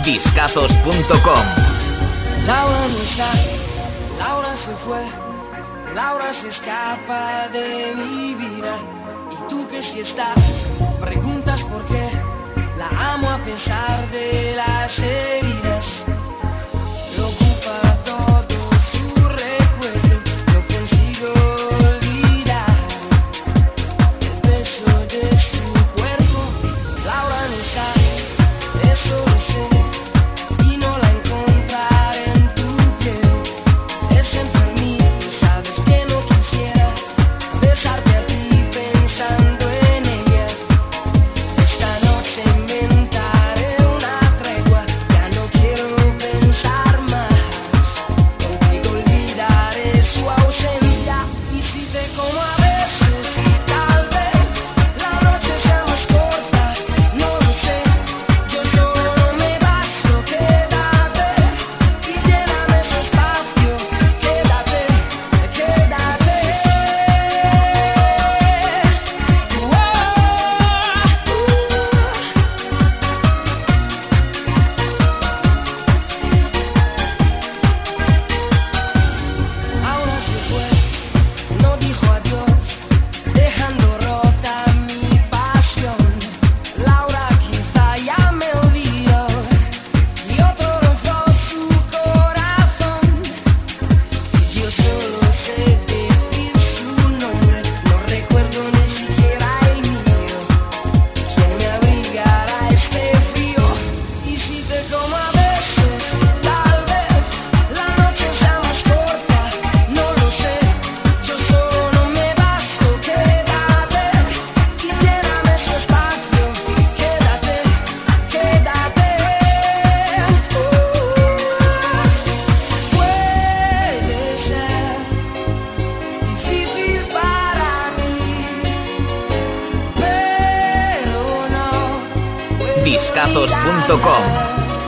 Discazos.com. Laura no está, Laura se fue, Laura se escapa de mi vida. Y tú que si estás, preguntas por qué. La amo a pesar de las heridas. Me ocupa todo su recuerdo, no consigo olvidar el beso de su cuerpo. Laura no está, eso lo sé, y no la encontraré en tu piel. Es enfermita, sabes que no quisiera besarte a ti pensando en ella. Esta noche inventaré una tregua, ya no quiero pensar más. Contigo olvidaré su ausencia, y si te como a veces, tal vez la noche sea más corta, no lo sé. Yo solo me basto, quédate y lléname ese espacio. Quédate, quédate. Ahora se fue, no dijo adiós, dejando rota mi pasión. Laura quizá ya me olvidó, y otro rozó su corazón. Y yo solo sé decir su nombre, no recuerdo ni siquiera el mío. ¿Quién me abrigará este frío? Y si te como a besos, tal vez la noche sea más corta, no lo sé. Yo solo me basto, quédate y lléname su espacio. Quédate, quédate. Puede ser difícil para mí, pero no puedo Discazos.com. olvidar